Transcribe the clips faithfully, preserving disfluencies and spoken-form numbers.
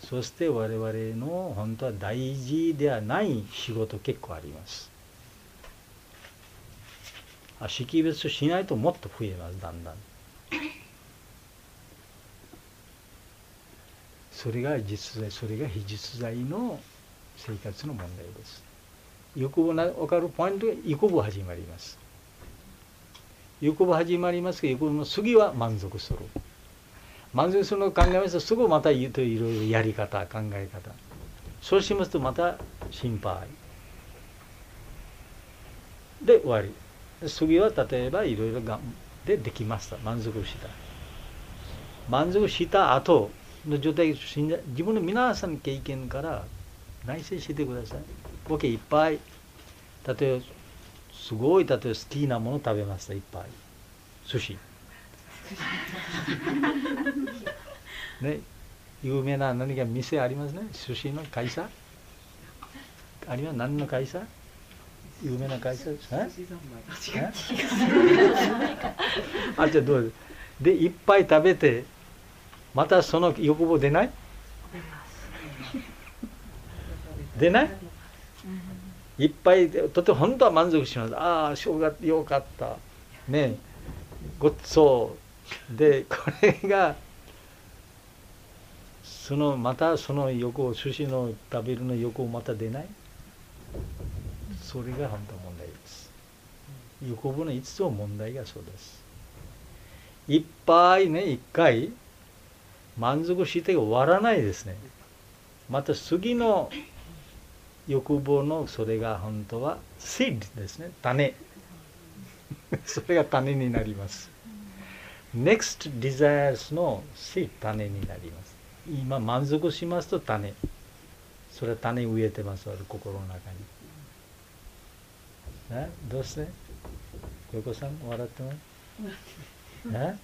そして我々の本当は大事ではない仕事結構あります。識別しないともっと増えます。だんだんそれが実在、それが非実在の生活の問題です。欲望が分かるポイントが欲望始まります。欲望始まりますが、欲望の次は満足する。満足するのを考えますと、すぐまたいろいろやり方、考え方。そうしますとまた心配。で終わり。次は例えばいろいろがでできました。満足した。満足した後の状態、自分の皆さんの経験から内省してください。僕いっぱい、例えばすごい、例えば好きなもの食べました。いっぱい。寿司。ね、有名な何か店ありますね。寿司の会社あります。何の会社？有名な会社ですね。あ、じゃあどうで、いっぱい食べてまたその欲望出ない？出ない？いっぱいとても本当は満足します。ああ、正月よかったね、ごちそうで、これがそのまたその欲を、寿司の食べるの欲をまた出ない？それが本当問題です。欲望のいつつの問題がそうです。いっぱいね、一回満足して終わらないですね。また次の欲望のそれが本当はシードですね、種。それが種になります。Next desires のシード、種になります。今満足しますと種。それは種植えてます、心の中に。ね、どうして？小子さん笑ってます？ね？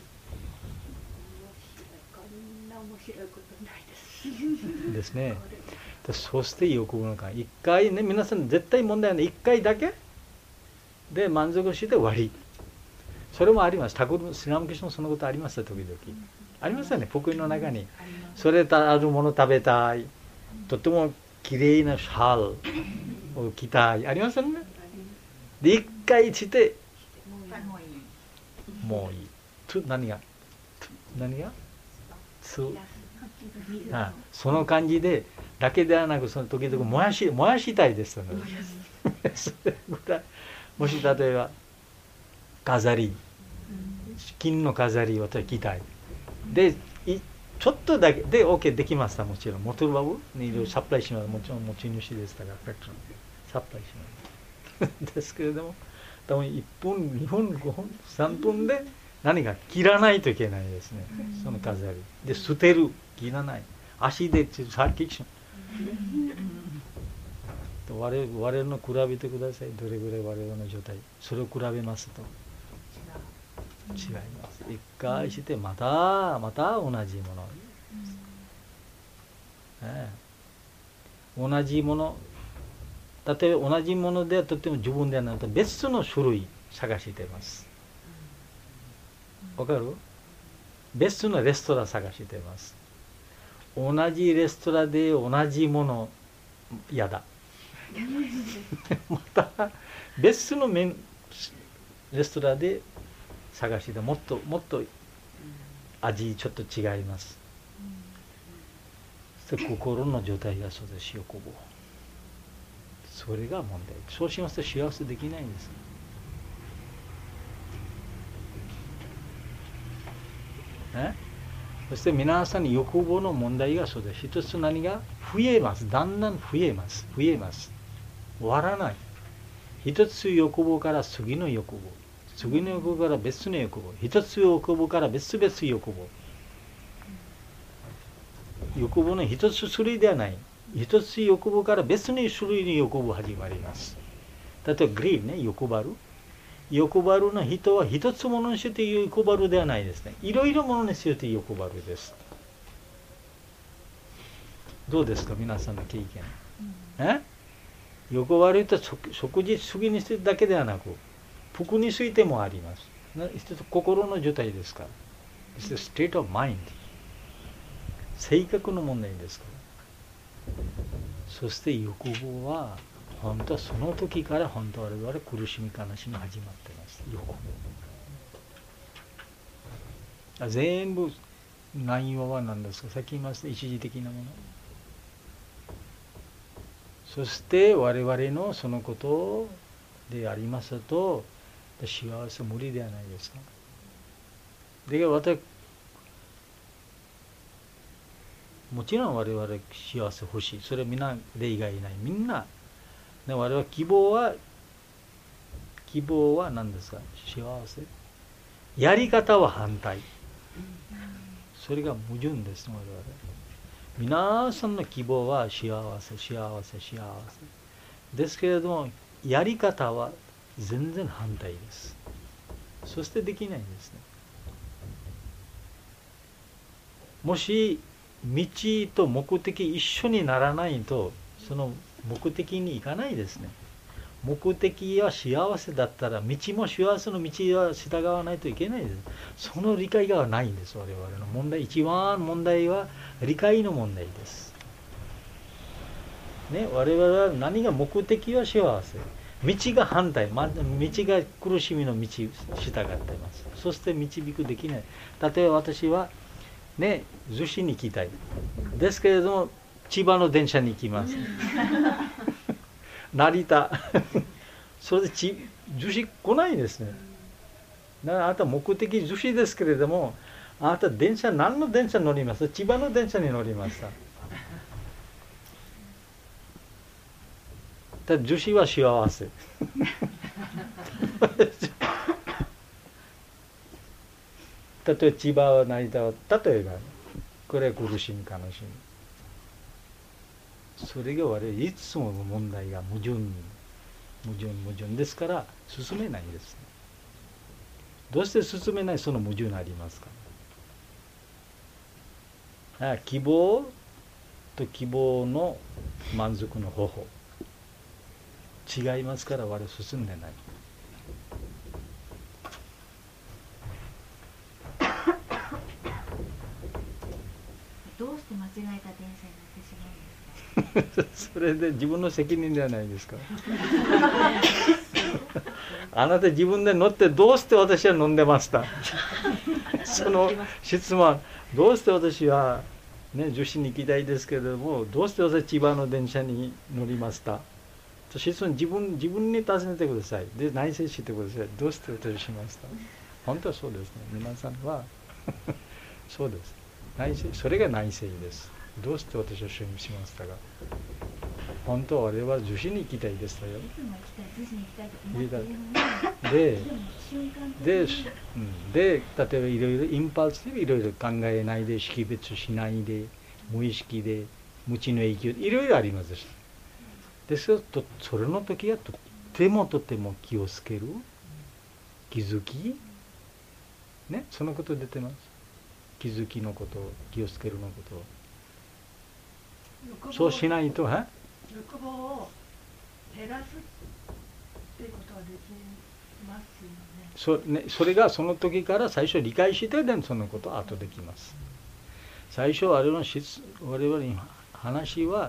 ですね。そして欲望の関係、一回ね、皆さん絶対問題ない。一回だけで満足して終わり。それもあります。タクル、スリラムキシュもそのことありました、時々。ありますよね、福音の中に。それとあるもの食べたい。とてもきれいなシャルを着たい。ありますよね。で、一回してもういい。と何が何がつあその感じでだけではなく、その時々燃やし燃やしたいですよね。それぐらい。もし例えば飾り、金の飾りを私着たい。で、ちょっとだけで OK できました。もちろん。モトルバブにいろいろサプライします。もちろん持ち主でしたから、サプライします。ですけれども、多分いっぷん、にふん、ごふん、さんぷんで何か切らないといけないですね。その飾り。で、捨てる。切らない。足でさっき我々我々の比べてください。どれぐらい我々の状態。それを比べますと違います。一回してまたまた同じもの、ね、同じもの、例えば同じものでとっても自分ではなくて別の種類探しています。わかる？別のレストラン探しています。同じレストランで同じもの嫌だ。また別のメンレストランで探してもっともっと味ちょっと違います。そして心の状態がそうです。欲望。それが問題。そうしますと幸せできないんです。ね、そして皆さんに欲望の問題がそうです。一つ何が増えます。だんだん増えます。増えます。終わらない。一つ欲望から次の欲望。次の欲望から別の欲望。一つ欲望から別々欲望。欲望の一つ種類ではない。一つ欲望から別の種類の欲望が始まります。例えばグリーンね、欲張る。欲張るの人は一つものにして欲張るではないですね。いろいろものにして欲張るです。どうですか皆さんの経験。え欲張ると食事主義にしてだけではなく、服についてもあります。一つ心の状態ですから。It's a state of mind. 性格の問題ですから。そして欲望は本当はその時から本当は我々苦しみ悲しみ始まってます。欲望全部内容は何ですか。さっき言いました一時的なもの。そして我々のそのことでありますと幸せ無理ではないですか。で私もちろん我々幸せ欲しい。それはみんな例外ない。みんなで我々希望は希望は何ですか。幸せ。やり方は反対。それが矛盾です。我々皆さんの希望は幸せ幸せ幸せですけれども、やり方は全然反対です。そしてできないんですね。もし道と目的一緒にならないとその目的に行かないですね。目的は幸せだったら道も幸せの道は従わないといけないです。その理解がないんです。我々の問題、一番問題は理解の問題です、ね、我々は何が目的は幸せ、道が反対、ま、道が苦しみの道従っています。そして導くできない。例えば私はね、逗子に行きたいですけれども千葉の電車に行きます成田それでち逗子来ないですね。だからあなた目的逗子ですけれども、あなた電車何の電車に乗ります？千葉の電車に乗りました。だ逗子は幸せ例えば千葉は成田は例えばこれは苦しみ悲しみ、それが我々いつもの問題が矛盾矛盾矛盾ですから進めないです、ね、どうして進めない？その矛盾がありますから。あ希望と希望の満足の方法違いますから我々進んでない。 どうして間違えた電車になってしまうんですか？ それで自分の責任ではないですかあなた自分で乗ってどうして私は飲んでましたその質問、どうして私はね逗子に行きたいですけれどもどうして私千葉の電車に乗りました、質問自分自分に尋ねてください。で内省してください。どうして私しました？本当はそうですね。皆さんはそうです。内省、それが内省です。どうして私はしましたか？本当は我々は逗子に行きたいですよ。で、で、で、例えばいろいろインパルスでいろいろ考えないで識別しないで無意識で無知の影響いろいろありますし。ですとそれの時はとてもとても気をつける気づきね、そのこと出てます。気づきのこと、気をつけるのこと、そうしないとは欲望を減らすっていうことはできますよね。 そ, ねそれがその時から最初理解してでそのことは後できます。最初我々の質我々の話は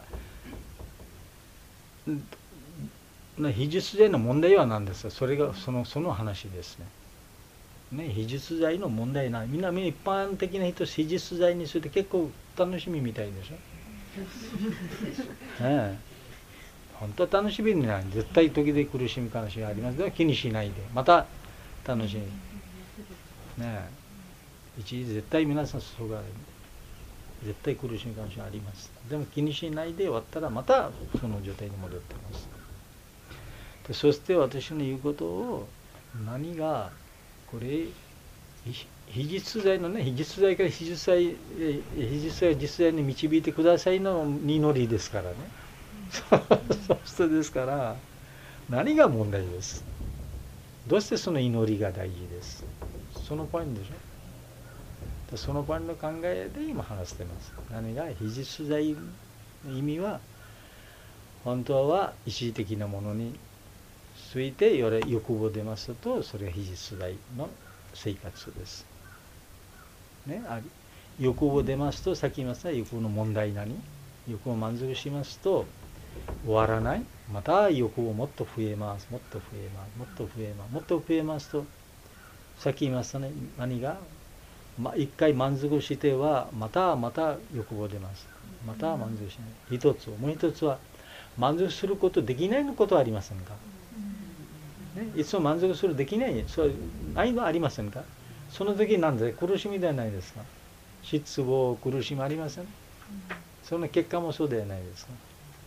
非実在の問題は何ですか？それがそのその話ですね。ね、非実在の問題ない。みんな一般的な人非実在について結構楽しみみたいでしょ。ねえ、本当は楽しみにない。絶対時で苦しみ悲しみがありますが気にしないでまた楽しみ。ねえ、一時絶対皆さんそうが絶対苦しみ悲しみあります。でも気にしないで終わったらまたその状態に戻ってます。でそして私の言うことを何がこれ非実在のね、非実在から非実在非実在を実在に導いてくださいの祈りですからねそうしてですから何が問題です。どうしてその祈りが大事です。そのポイントでしょ。そのポイントの考えで今話してます。何が非実在の意味は本当は一時的なものについて欲望出ますとそれが非実在の生活です、ね、あ欲を出ますと、さっき言いました欲の問題何、欲を満足しますと終わらない。また欲をもっと増えます。もっと増えます。もっと増えます。もっと増えますと、さっき言いましたね、何が、まあ、一回満足してはまたまた欲望出ます。また満足しない。一つ、もう一つは満足することできないのことはありませんか、ね、いつも満足するできない、そうないのはありませんか。その時なんで苦しみではないですか。失望、苦しみありません。その結果もそうではないですか。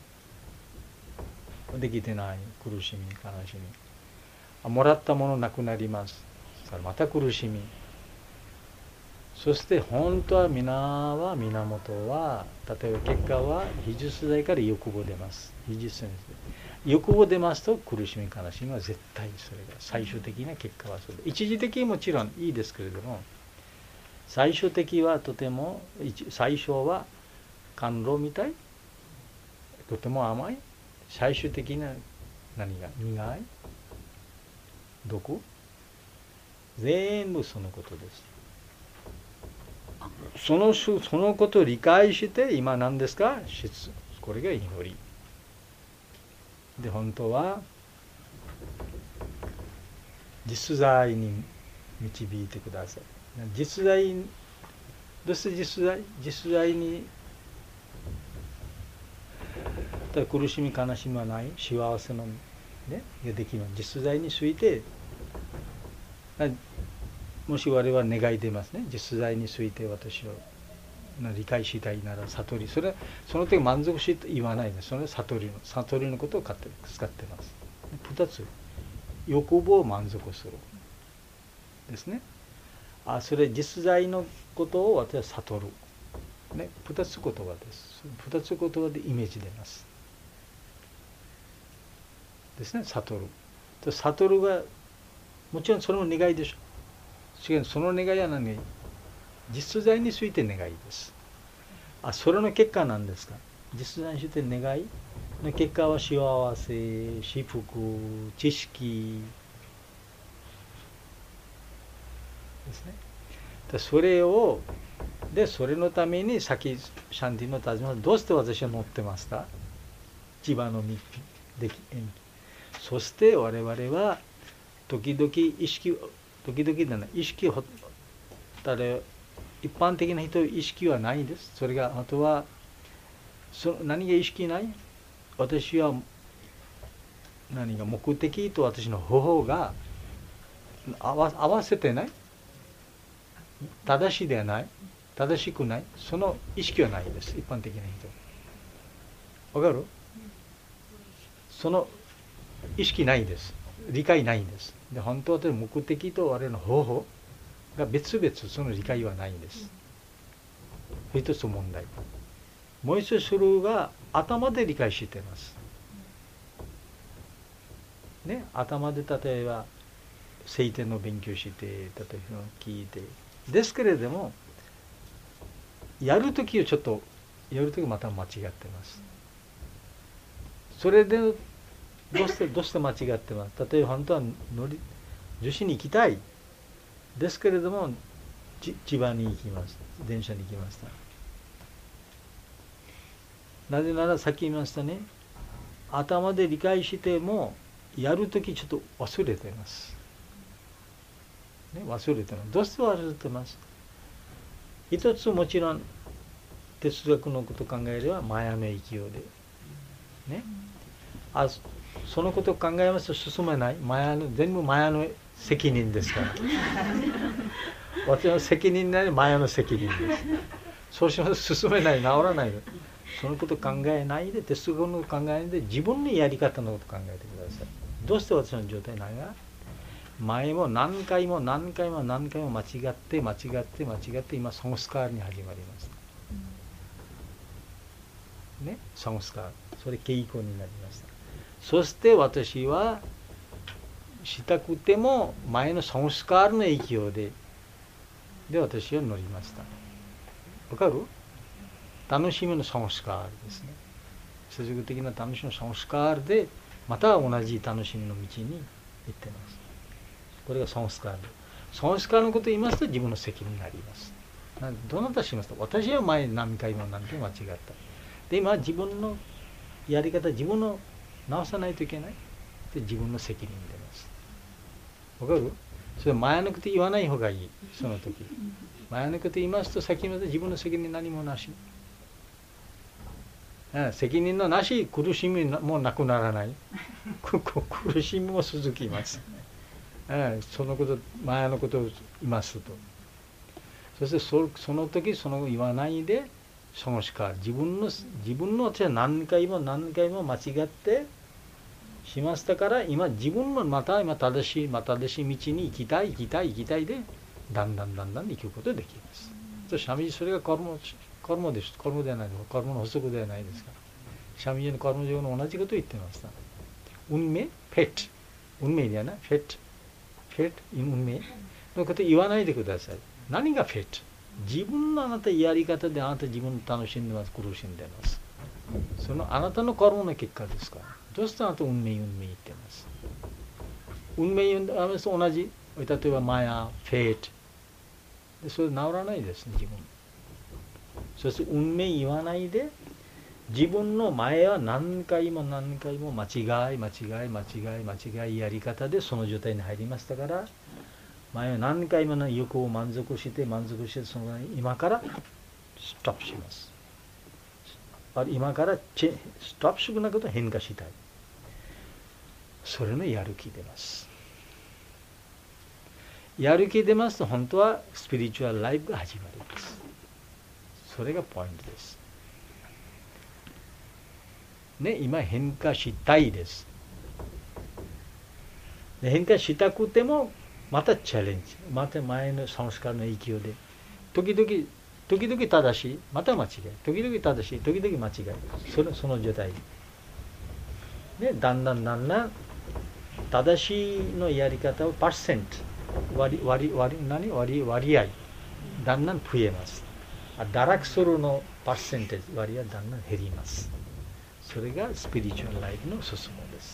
できてない苦しみ、悲しみ、もらったものなくなります。また苦しみ。そして本当は皆は源は、例えば結果は非実在から欲望出ます。非実在です。欲望出ますと苦しみ、悲しみは絶対それが最終的な結果はそうで、一時的にもちろんいいですけれども、最終的はとても、最初は甘露みたい、とても甘い、最終的な何が苦い、毒、全部そのことです。そのそのことを理解して今何ですか、質、これが祈りで、本当は実在に導いてください。実在、どうして実在実在に苦しみ悲しみはない、幸せのねができる実在について、もし我々は願い出ますね、実在について私を理解したいなら悟り、それはその時満足し言わないで、それは悟りの悟りのことを使って使ってます。二つ、欲望を満足するですね。あ、それ実在のことを私は悟るね、二つ言葉です。二つ言葉でイメージ出ますですね。悟る、悟るがもちろんそれも願いでしょ。しかしその願いは何、実在について願いです。あ、それの結果なんですか。実在について願いの結果は幸せ、幸福、知識ですね。それをでそれのためにさっきシャンティの尋ねました。どうして私は乗ってますか、千葉の道でき。そして我々は時々意識時々だな意識をただ一般的な人意識はないです。それがあとはそ何が意識ない、私は何が目的と私の方法が合わ、合わせてない、正しいではない、正しくない、その意識はないです。一般的な人わかる、その意識ないです。理解ないんです。で本当は目的と我々の方法が別々、その理解はないんです。一つ問題。もう一つそれが頭で理解しています。ね、頭で例えば聖典の勉強して、例えば聞いて、ですけれどもやるときはちょっとやるときまた間違ってます。それでどうしてどうして間違ってます。例えば本当は乗り女子に行きたいですけれども千葉に行きます。電車に行きました。なぜならさっき言いましたね、頭で理解してもやるときちょっと忘れてます、ね、忘れてます。どうして忘れてます。一つもちろん哲学のことを考えればマヤの勢いでね、あそのことを考えますと進めない。マヤの全部マヤの責任ですから私の責任なりマヤの責任です。そうしますと進めない、治らない。そのことを考えないで、哲学のことを考えないで、自分のやり方のことを考えてください。どうして私の状態なのか、前も何回も何回も何回も間違って間違って間違って今ソンスカーに始まりましたね。ソンスカー、それ傾向になりました。そして私はしたくても前のソンスカーの影響でで私は乗りました。わかる？楽しみのソンスカーですね。世俗的な楽しみのソンスカーでまた同じ楽しみの道に行ってます。これがソンスカーで、ソンスカーのことを言いますと自分の責任になります。 どなたしますと、私は前何回も何回も間違った。で、今自分のやり方、自分の直さないといけない。で、自分の責任出ます。わかる？それ前のこと言わない方がいい、その時。前のこと言いますと、先まで自分の責任何もなし。責任のなし、苦しみもなくならない。苦しみも続きます。そのこと、前のことを言いますと。そしてそ、その時その言わないで、そのしか自分の、自分の私は何回も何回も間違ってしましたから、今自分のまた今正しい、また正しい道に行きたい、行きたい、行きたいで、だんだんだんだん行くことができます。そして、シャミジ、それがカルマ、カルマです。カルマではないです。カルマの補足ではないですから。シャミジのカルマ上の同じことを言ってました。運命、フェット。運命ではない、フェット。フェット、運命のことを言わないでください。何がフェット？自分のあなたやり方であなた自分楽しんでます、苦しんでます。そのあなたのカルマの結果ですから。どうしてあなた運命、運命言ってます。運命言うと同じ。例えばマヤ、フェイト。で、それ治らないですね、自分。そして運命言わないで、自分の前は何回も何回も間違い、間違い、間違い、間違いやり方でその状態に入りましたから、前は何回もの欲を満足して、満足して、その今からストップします。今からストップするなことを変化したい。それのやる気出ます。やる気出ますと、本当はスピリチュアルライフが始まります。それがポイントです。ね、今変化したいです。で、変化したくても、またチャレンジ。また前のサンスカルの勢いで。時々、時々正しい、また間違い。時々正しい、時々間違い。それ、その状態。ね、だんだんだんだん、正しいのやり方をパーセント。割割割何割割合だんだん増えます。堕落するのパーセンテージ割合だんだん減ります。それがスピリチュアルライフの進むです。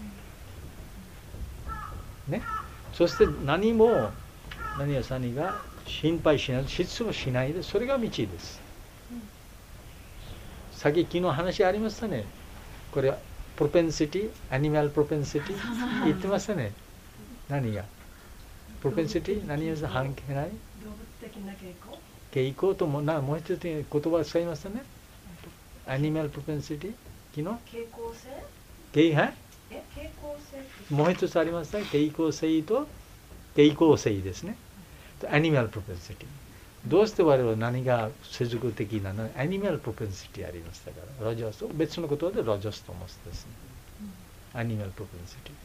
ね。そして何も何や何が心配しない、失望しないで、それが道です。さっき昨日話ありましたね。これはプロペンシティ、アニマルプロペンシティ言ってましたね。何がプロペンシティ何を関係ない？ 動物的な傾向？ 傾向ともなもう一つ言葉を使いましたね。アニマルプロペンシティ昨日？ 傾向性？ 傾はい？ え傾向性？ もう一つありました。傾向性と傾向性ですね。アニマルプロペンシティ。どうして我々は何が世俗的なの？アニマルプロペンシティありましたから。ロジャス別のことでロジャスと申すですね。アニマルプロペンシティ。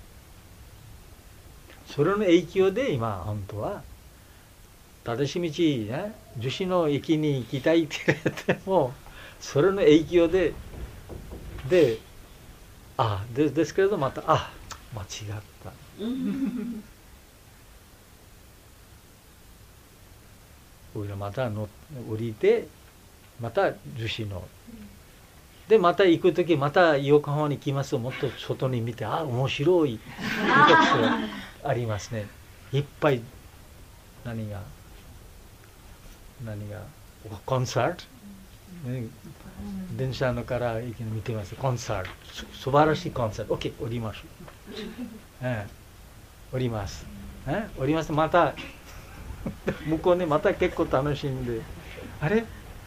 それの影響で今本当は正しい道、ね、樹脂の駅に行きたいって言ってもそれの影響でであでですけれどまたあ間違った俺らまたの降りてまた樹脂のでまた行く時また横浜に来ますともっと外に見てあ面白いありますね。いっぱい何が何がコンサート、ね、電車のから見てますコンサートす素晴らしいコンサート OK 降ります、ええ、降ります、ええ、降りますまた向こうねまた結構楽しんであれ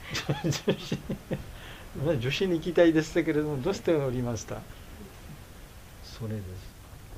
女子に行きたいでしたけれどもどうして降りました？それです。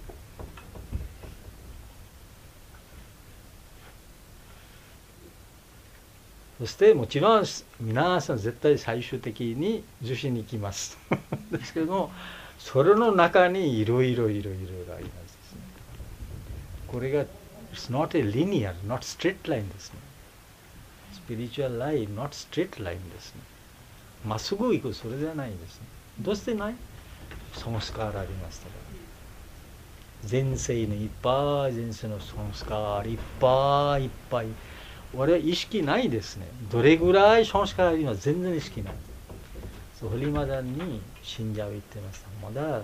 そしてもちろん皆さん絶対最終的に受診に行きますですけどもそれの中にいろいろいろいろありますね。これが It's not a linear, not straight line ですね。Spiritual line, not straight line ですね。まっすぐ行くそれではないですね。どうしてない？ソンスカーありましたから。前世のいっぱい前世のソンスカーいっぱいいっぱい我々意識ないですね。どれぐらいソンスカーあります全然意識ない。そうホリマダンに信者を言ってました。まだ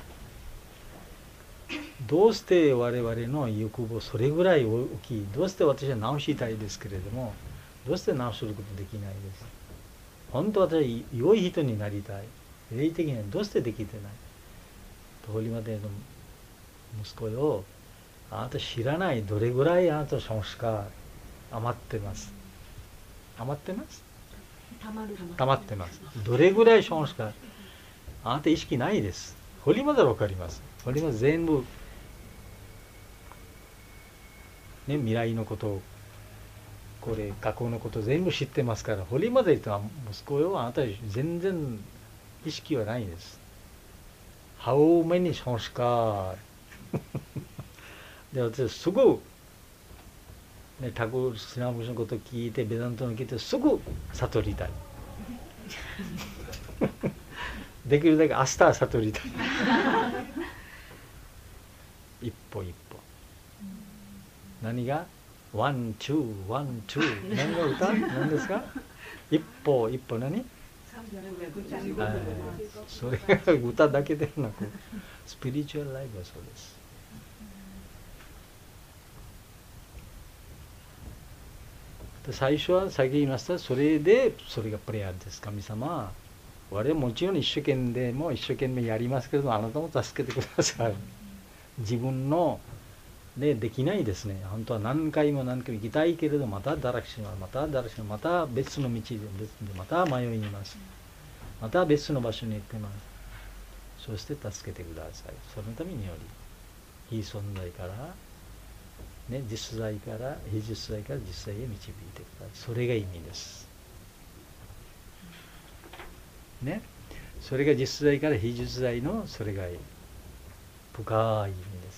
どうして我々の欲望それぐらい大きいどうして私は直したいですけれどもどうして直すことできないです。本当は私良い人になりたい。霊的にはどうしてできてない。ホリマデの息子よ、あなた知らないどれぐらいあなたの損失が余ってます。余ってます溜まってます。どれぐらい損失があなた意識ないです。ホリマデは分かります。ホリマデ全部、ね、未来のことをこれ過去のこと全部知ってますから、ホリマデとは息子よ、あなた全然意識はないです。How many 損失かで、私すぐね、タコスナムシのことを聞いて、ベダントの聞いてすぐ悟りたいできるだけ明日は悟りたい一歩一歩。何がワン、ツー、ワン、ツー。何が歌何ですか。一歩一歩何、それが歌だけではなく、スピリチュアルライフはそうです。最初は先言いました、それでそれがプレイヤーです。神様、我々もちろん一生懸命も一生懸命やりますけれども、あなたも助けてください。自分のでできないですね。本当は何回も何回も行きたいけれど、また堕落します。また堕落します。また別の道で、別でまた迷います。また別の場所に行きます。そして助けてください。そのためにより、非存在から、ね、実在から、非実在から実在へ導いてください。それが意味です。ね。それが実在から非実在の、それが深い意味です。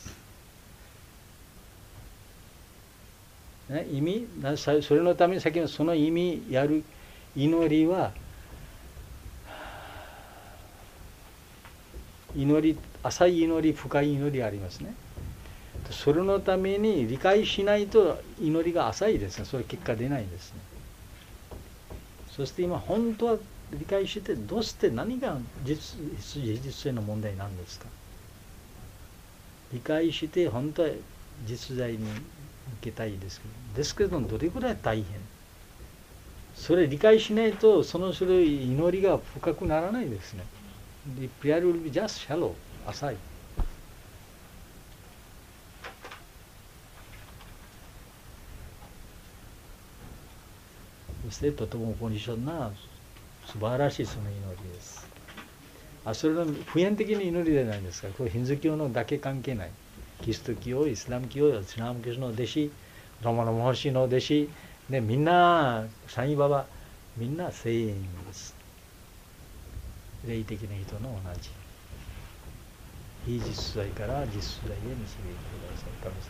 ね、意味な、それのために先のその意味やる祈りは、祈り、浅い祈り、深い祈りありますね。それのために理解しないと祈りが浅いですね。それ結果出ないですね。そして今本当は理解して、どうして何が実実性の問題なんですか。理解して本当は実在に向けたいですけど、ですけどどれぐらい大変。それ理解しないとその種類祈りが深くならないですね。The prayer will be just shallow、浅い。そしてとてもコンディションな素晴らしいその祈りです。あ、それの普遍的な祈りじゃないですか。これヒンズー教のだけ関係ない。キリスト教、イスラム教、イスラム教の弟子、ロマノ・モーシーの弟子、ね、みんな、サイババ、みんなセインです。霊的な人の同じ。非実在から実在へ導いてください、神様。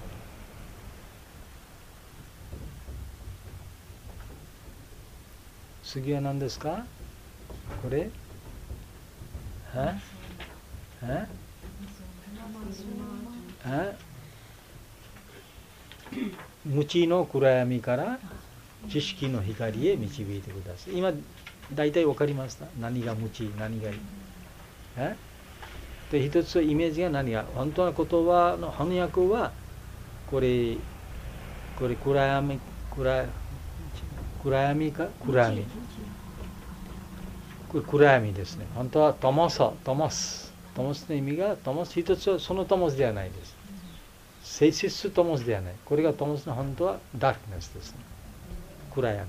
次は何ですかこれははは無知の暗闇から知識の光へ導いてください。今大体分かりました。何が無知、何がいい。えで一つイメージが何が本当の言葉の翻訳はこれこれ暗闇暗暗闇か暗闇これ暗闇ですね。本当はトモストモストモスの意味がトモス一つはそのトモスではないです。性質トモスではない。これがトモスの本当はダークネスですね。暗闇、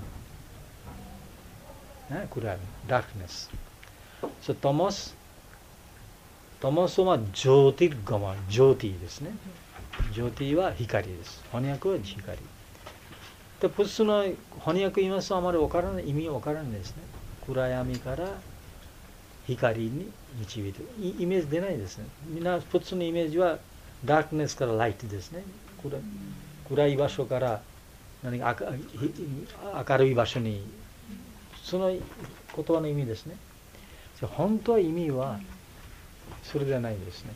ね、暗闇ダークネス。So トモストモスはジョーティガマジョーティですね。ジョーティは光です。翻訳は光。でプスの翻訳言いますとあまり分からない、意味分からないですね。暗闇から光に導いてイメージ出ないですね。みんなプツのイメージはダークネスからライトですね。暗, 暗い場所から何か明るい場所に、その言葉の意味ですね。本当は意味はそれではないですね。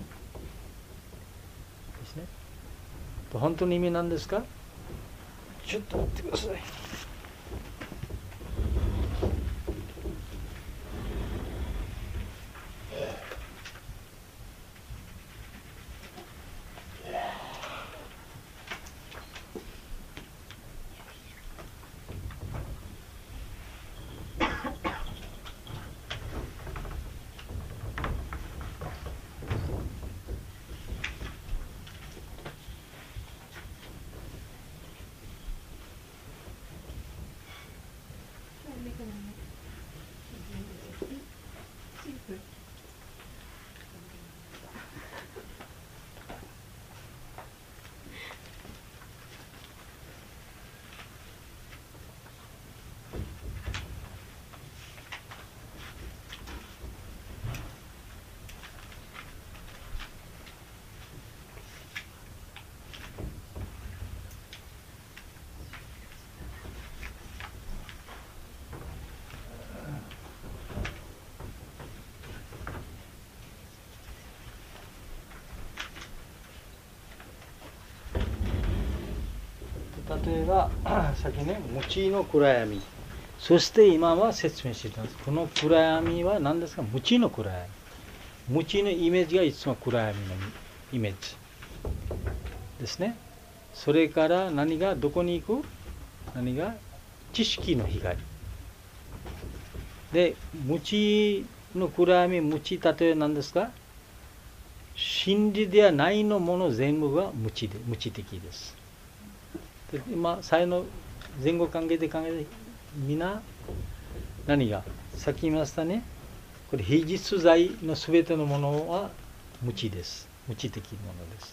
ですね。本当の意味なんですか。ちょっと待ってください。 例えば先ね、無知の暗闇。そして今は説明していたんです。この暗闇は何ですか？無知の暗闇。無知のイメージがいつも暗闇のイメージですね。それから何がどこに行く？何が知識の光。で、無知の暗闇、無知、例えば何ですか？真理ではないのもの全部が無知で、無知的です。で今、最の前後関係で考えて、みんな何がさっき言いましたね。これ非実在のすべてのものは無知です。無知的なものです。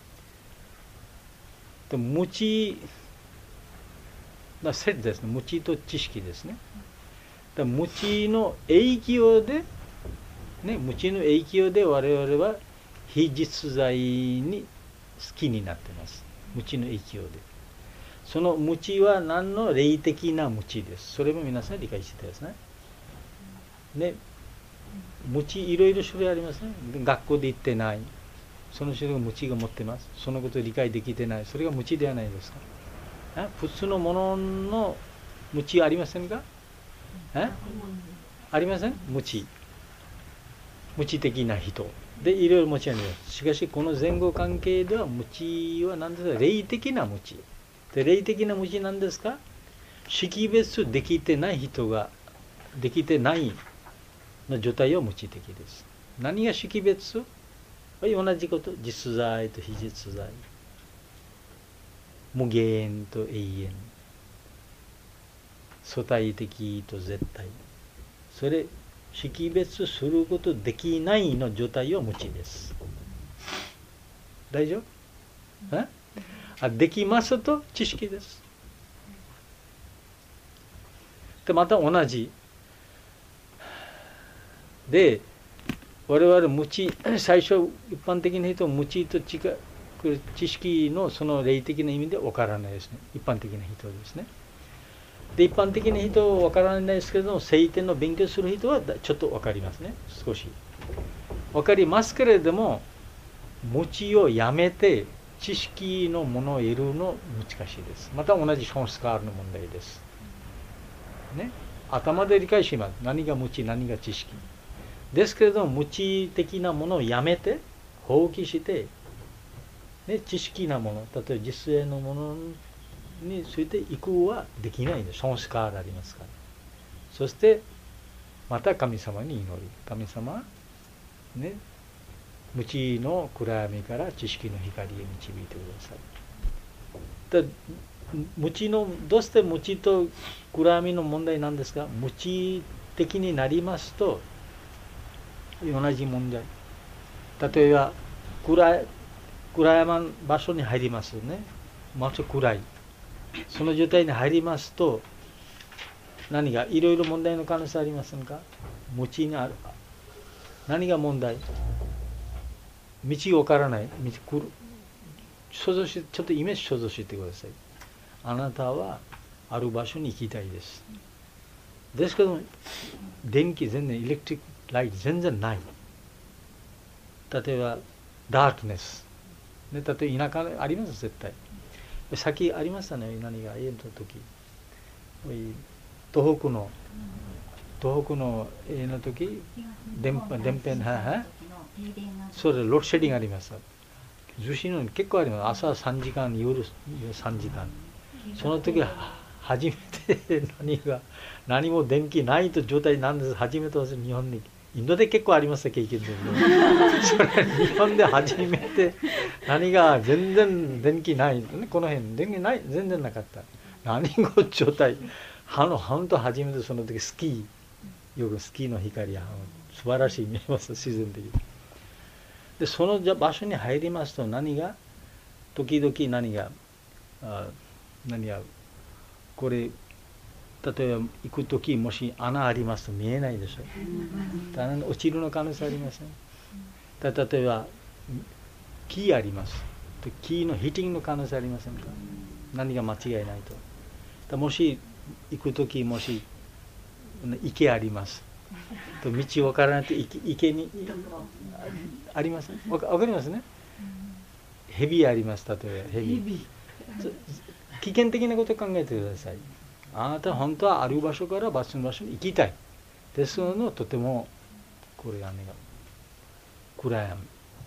で無知だセットですね。無知と知識ですね。だ無知の影響で、ね、無知の影響で我々は非実在に好きになっています。無知の影響で。その無知は何の霊的な無知です。それも皆さん理解してですね。ね、無知いろいろ種類ありますね。学校で行ってない。その種類が無知が持ってます。そのことを理解できてない。それが無知ではないですか。あ普通のものの無知ありませんか？あありません？無知。無知的な人。で、いろいろ無知あります。しかし、この前後関係では無知は何ですか？霊的な無知。で、霊的な無知なんですか？識別できてない人が、できてないの状態は無知的です。何が識別？同じこと。実在と非実在。無限と永遠。相対的と絶対。それ、識別することできないの状態は無知です。大丈夫？ああできますと知識です。で、また同じ。で、我々無知、最初一般的な人は無知と知識のその霊的な意味で分からないですね。一般的な人ですね。で、一般的な人は分からないですけれども、聖典の勉強する人はちょっと分かりますね。少し。分かりますけれども、無知をやめて知識のものを得るの難しいです。また同じションスカールの問題です。ね。頭で理解します。何が無知、何が知識。ですけれども、無知的なものをやめて、放棄して、ね、知識なもの、例えば実践のものについて移行はできないんです。ションスカールありますから。そして、また神様に祈り。神様、ね、無知の暗闇から知識の光へ導いてください。無知の、どうして無知と暗闇の問題なんですか？無知的になりますと、同じ問題。例えば、暗い、暗山場所に入りますね。まず暗い。その状態に入りますと、何がいろいろ問題の可能性ありませんか？無知にある。何が問題？道がわからない。道想像し、ちょっとイメージ想像してください。あなたはある場所に行きたいです。ですけど、電気全然、エレクトリックライト全然ない。例えば、ダークネス。ね、例えば田舎あります、絶対。先ありましたね、何が、家の時。東北の、東北の家の時、電波、電波、はい。それでロードシェディングありました。受信の結構あります。朝さんじかん、夜さんじかん。その時初めて何が、何も電気ないと状態なんです。初めて日本に。インドで結構ありました経験で。それ日本で初めて何が全然電気ない。この辺電気ない、全然なかった。何が状態。あの本当初めてその時スキー、よくスキーの光、素晴らしい見えます、自然的に。で、その場所に入りますと何が、時々何が、あ何が、これ、例えば行くときもし穴ありますと見えないでしょ。穴に落ちるの可能性ありません。例えば、キーあります。キーのヒッティングの可能性ありませんか？何が間違いないと。もし行くときもし池あります。と道わからないと 池, 池にありますね。わかりますね。蛇あります。例えば蛇。 危険的なことを考えてください。あなたは本当はある場所から別の場所に行きたい。ですので、とてもこれがね、暗闇。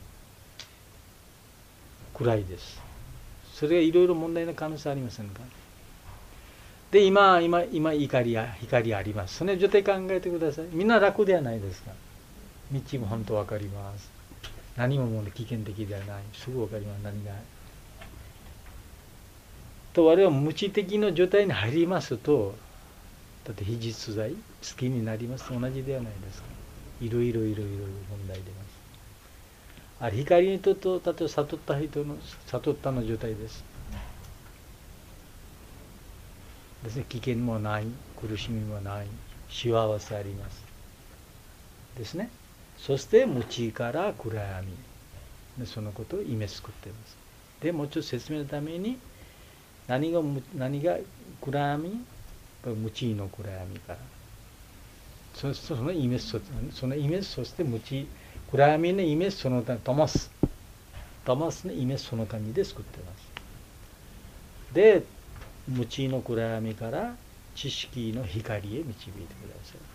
暗いです。それがいろいろ問題の可能性ありませんか。で、今、今、今、怒りや光あります。その状態考えてください。みんな楽ではないですか。道も本当わかります。何ももう危険的ではない。すぐわかります。何が。と我々は無知的な状態に入りますと、だって非実在、好きになりますと同じではないですか。いろいろいろいろ問題出ます。あれ光にとと例えば悟った人の悟ったの状態です。ですね、危険もない、苦しみもない、幸せあります。ですね。そして無知から暗闇で、そのことをイメージ作っています。でもうちょっと説明のために、何が何が暗闇、無知の暗闇から、そそのイメージ、そのイメージ、そして無知、暗闇のイメージ、その他トマス、トマスのイメージ、その感じで作っています。で、無知の暗闇から知識の光へ導いてください。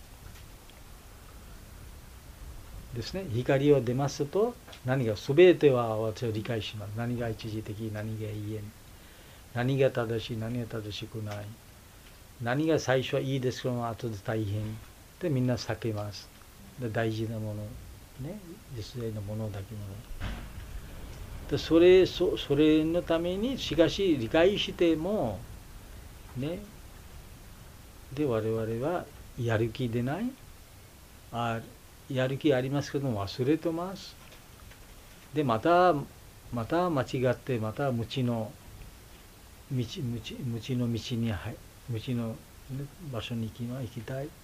ですね、光を出ますと、何が全ては私は理解します。何が一時的、何が永遠、何が正しい、何が正しくない、何が最初はいいですけど後で大変でみんな避けます。で大事なもの、ね、実在のものだけもの。でそれそそれのためにしかし理解してもね、で我々はやる気でない、あやる気ありますけども忘れてます。でまたまた間違ってまた無知の道無知無知の道に入無知の場所に行きま行きたい。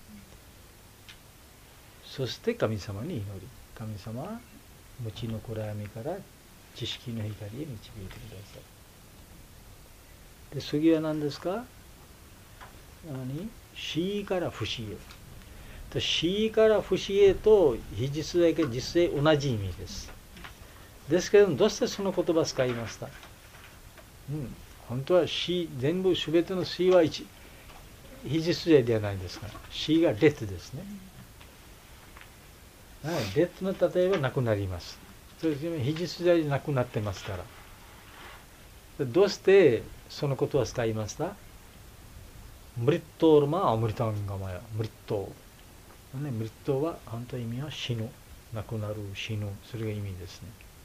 そして神様に祈り、神様は無知の暗闇から知識の光へ導いてください。で次は何ですか。何死から不死へ。死から不死へと非実在か実在同じ意味です。ですけどどうしてその言葉を使いました。うん、本当は死、全部全ての死は一非実在ではないですから、死が列ですね。はい、列の例えばなくなります。それで非実在でなくなってますから。どうしてそのことを使いました。ムリットールマアムリタンガマヤ、ムリットー、ね、ムリットーは本当の意味は死ぬ、なくなる、死ぬ、それが意味ですね。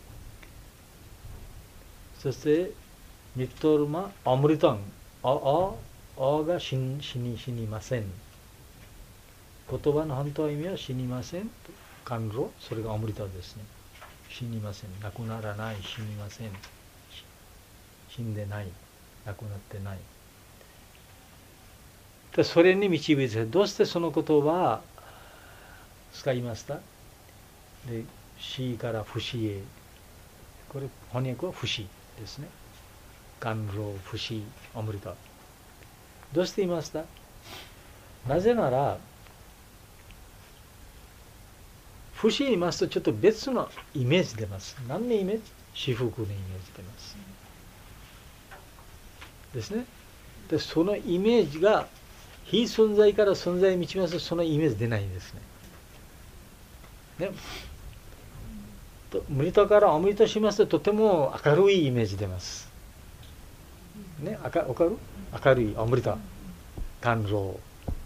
そしてミットールマアムリタン、あああが死に死に死にません。言葉の本当の意味は死にません。甘露、それがアムリタですね。死にません。なくならない、死にません。死んでない、なくなってない。でそれに導いて、どうしてその言葉を使いました。で死から不死へ。これ翻訳は不死ですね。甘露、不死、アムリタ。どうして言いました。なぜなら不死に言いますとちょっと別のイメージ出ます。何のイメージ。至福のイメージ出ますですね。でそのイメージが非存在から存在に導きますとそのイメージ出ないんですね。ね、とムリタからアムリタしますととても明るいイメージ出ます。ね、明るる明るいアムリタ、甘露、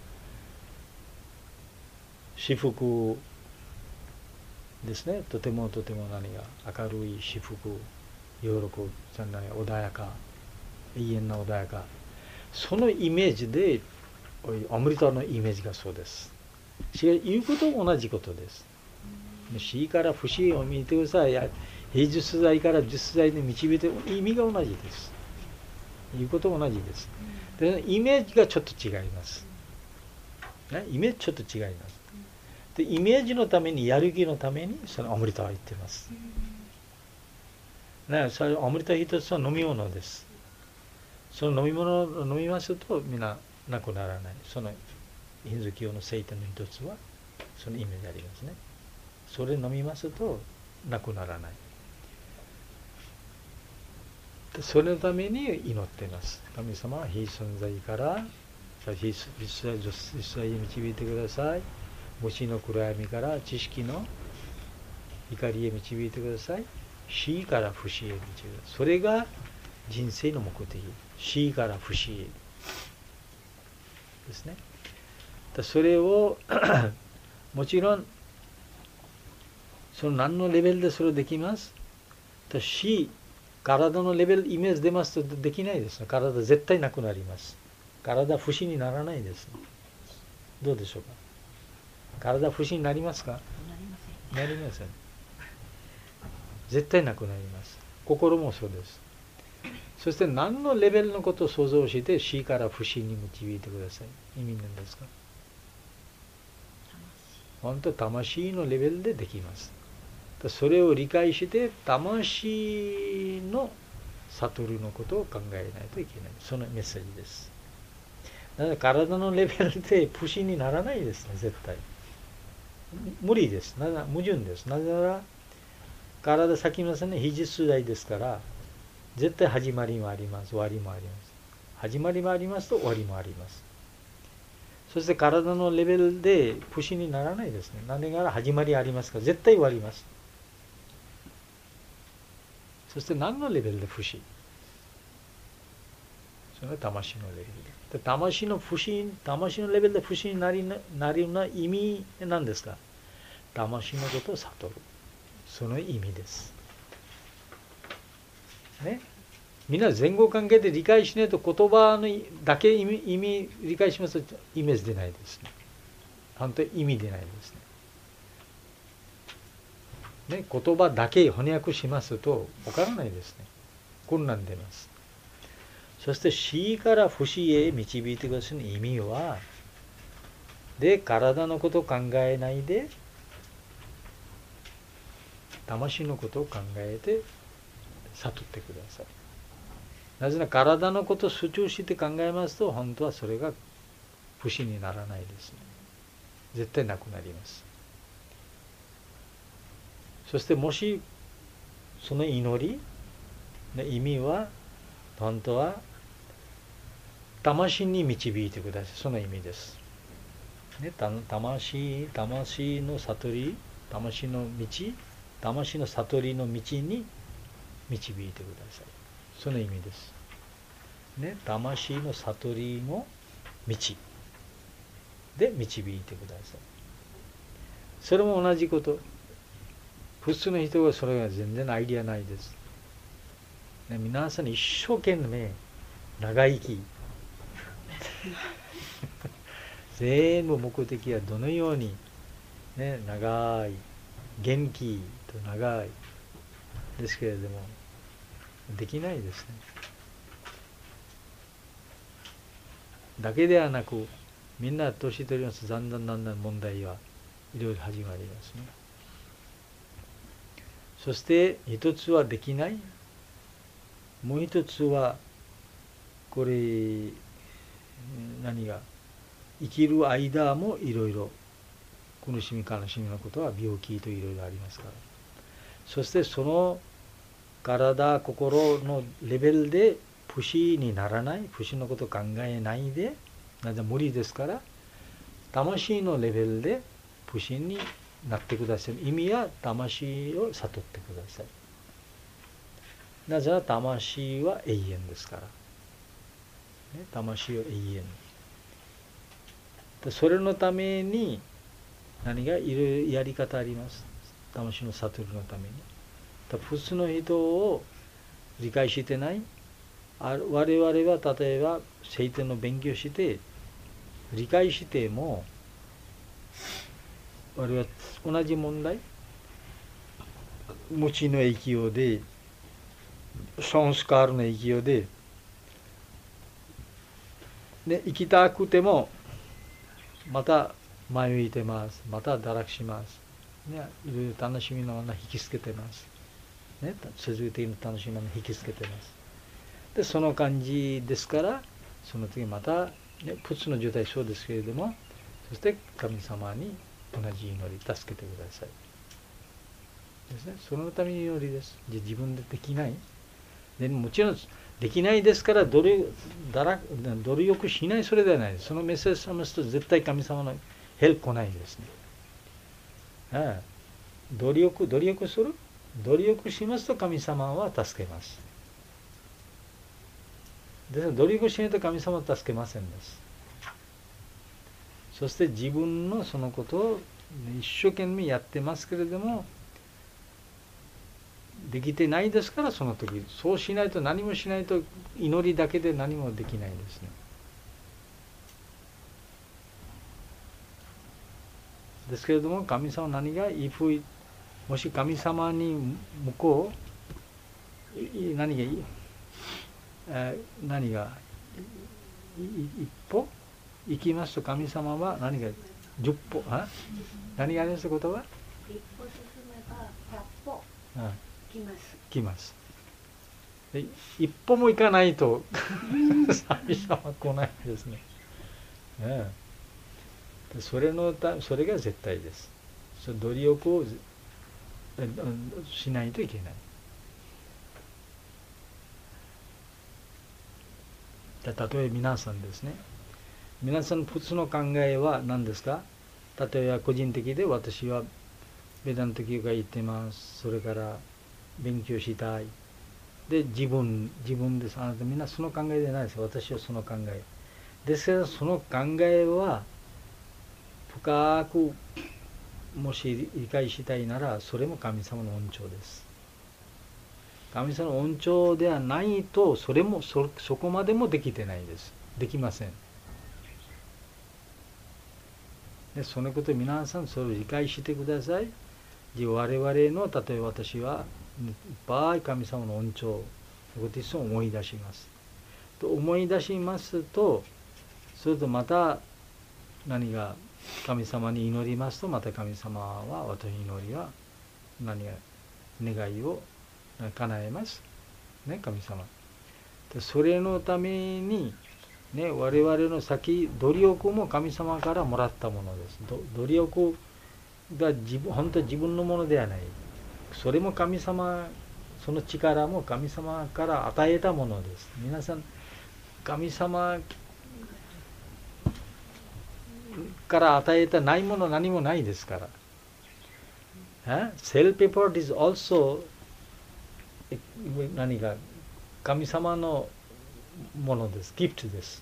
至福ですね。とてもとても何が明るい至福、喜ぶ、穏やか、永遠な穏やか。そのイメージでアムリタのイメージがそうです。違う、言うことも同じことです。死から不死を見てください。非実在から実在に導いて意味が同じです。言うことも同じです。でイメージがちょっと違います。ね、イメージちょっと違います。でイメージのためにやる気のためにそのアムリタは言っています。ね、それアムリタ一つは飲み物です。その飲み物を飲みますとみんななくならない。そのヒンズー教の聖典の一つはそのイメージありますね。それ飲みますとなくならない。 それのために祈っています。神様は非存在から実際に導いてください。無知の暗闇から知識の光へ導いてください。死から不死へ導いてください。それが人生の目的。死から不死へですね。それをもちろんその何のレベルでそれできます。死、体のレベルイメージ出ますとできないですね。体絶対なくなります。体不死にならないです、ね。どうでしょうか。体不死になりますか。なりません。絶対なくなります。心もそうです。そして何のレベルのことを想像して死から不死に導いてください。意味なんですか。本当魂のレベルでできます。それを理解して魂の悟りのことを考えないといけない。そのメッセージです。だから体のレベルで不死にならないですね、絶対。無理です。なぜなら矛盾です。なぜなら体先のね、非実在ですから、絶対始まりもあります、終わりもあります。始まりもありますと終わりもあります。そして体のレベルで不死にならないですね。なぜなら始まりありますから、絶対終わります。そして何のレベルで不死？それは魂のレベルで。魂の不死、魂のレベルで不死になりなるような意味なんですか？魂のことを悟る。その意味です。ね。みんな前後関係で理解しないと言葉のだけ意味、意味理解しますとイメージ出ないですね。本当に意味出ないですね。ね、言葉だけ翻訳しますとわからないですね。混乱出ます。そして死から不死へ導いてくださる意味は、で、体のことを考えないで、魂のことを考えて悟ってください。なぜなら体のことを集中して考えますと、本当はそれが不死にならないですね。絶対なくなります。そしてもしその祈りの意味は本当は魂に導いてください。その意味です。ね、魂、魂の悟り、魂の道、魂の悟りの道に導いてください。その意味です。ね、魂の悟りの道で導いてください。それも同じこと。普通の人はそれが全然アイディアないです。ね、皆さん一生懸命長生き全部目的はどのように、ね、長い元気と長いですけれどもできないですね。だけではなくみんな年取りますとだんだんだんだん問題はいろいろ始まりますね。そして一つはできない、もう一つはこれ何が生きる間もいろいろ苦しみ悲しみのことは病気といろいろありますから、そしてその体心のレベルで不死にならない、不死のことを考えないで、なぜ無理ですから、魂のレベルで不死になってください。意味は魂を悟ってください。なぜなら魂は永遠ですから、ね、魂は永遠。それのために何がいろいろやり方あります。魂の悟りのために。普通の人を理解してない。我々は例えば聖典の勉強して理解しても、我々は同じ問題、無知の影響で、サンスカールの影響で、で生きたくてもまた迷いてます。また堕落します。ね、いろいろ楽しみのまま引きつけてます。ね、続いている楽しみのまま引きつけてます。で、その感じですから、その時また、ね、普通の状態そうですけれども、そして神様に同じ祈り、助けてください。ですね。そのために祈りです。自分でできない。 でもちろんできないですから努力だら努力しない、それではないです。そのメッセージをすると絶対神様のヘルプ来ないですね。ああ努力努力する努力しますと神様は助けます。ですから努力しないと神様は助けませんです。そして自分のそのことを一生懸命やってますけれどもできてないですから、その時そうしないと、何もしないと祈りだけで何もできないですね。ですけれども神様は何が if もし神様に向こう何がいい、えー、何が一歩行きますと神様は何が十歩、あ何があります言葉？ 一歩進めば百歩来ます。 来ます。で一歩も行かないと神様は来ないですね。ねえ、それのたそれが絶対です。それ努力をしないといけない。例えば皆さんですね、皆さん普通の考えは何ですか？例えば個人的で私はベダント教会行ってます、それから勉強したいで自分自分です。あなたみんなその考えでないです。私はその考えですけど、その考えは深くもし理解したいならそれも神様の恩寵です。神様の恩寵ではないとそれも そ, そこまでもできてないです。できません。でそのことを皆さんそれを理解してください。我々の例えば私はいっぱい神様の恩寵のことをいつも思い出します。と思い出しますと、それとまた何が神様に祈りますと、また神様は私の祈りは何が願いを叶えます。ね、神様。でそれのために、ね、我々の先、努力も神様からもらったものです。努力が自分本当に自分のものではない。それも神様、その力も神様から与えたものです。皆さん、神様から与えたないもの何もないですから。Self effort is also 何か神様のものです。ギフトです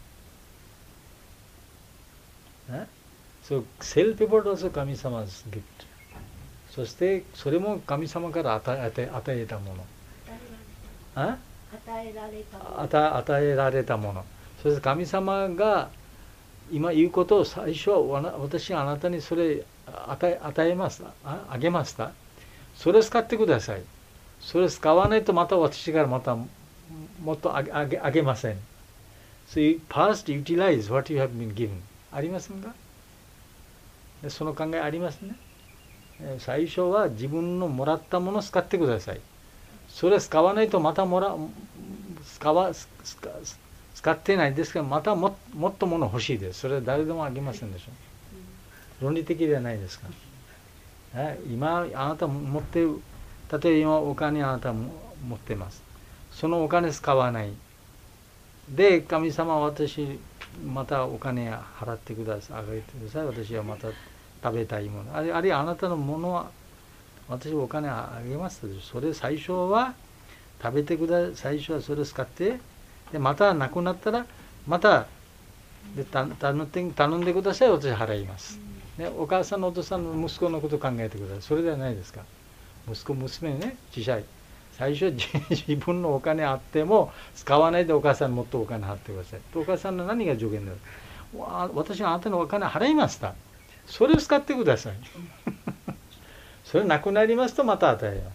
。So self effort also 神様です。ギフト。そしてそれも神様から与え、与え、与えたもの。 与えられたもの。 与、与えられたもの。そして神様が今言うことを最初は私があなたにそれ与え、与えます。あ、あげました。それを使ってください。それを使わないとまた私からまたもっとあげ、あげ、あげません。So you first utilize what you have been given. ありませんか？その考えありますね。最初は自分のもらったものを使ってください。それを使わないとまたもら使わ使使ってないですけど、また も, もっともの欲しいです。それは誰でもあげませんでしょう。論理的ではないですか。今あなた持ってる、例えば今お金あなた持ってます。そのお金使わない。で、神様は私またお金払ってください、あげてください。私はまた食べたいもの。あるいはあるいはあなたのものは私はお金あげます。それ最初は食べてください。最初はそれを使って、でまたなくなったらまたで頼んでください。私払います。ね、お母さんのお父さんの息子のことを考えてください。それではないですか。息子娘ね、小さい。最初は自分のお金あっても使わないでお母さんにもっとお金払ってください。お母さんの何が助言だろう。私はあなたのお金払いました。それを使ってください。それなくなりますとまた与えます。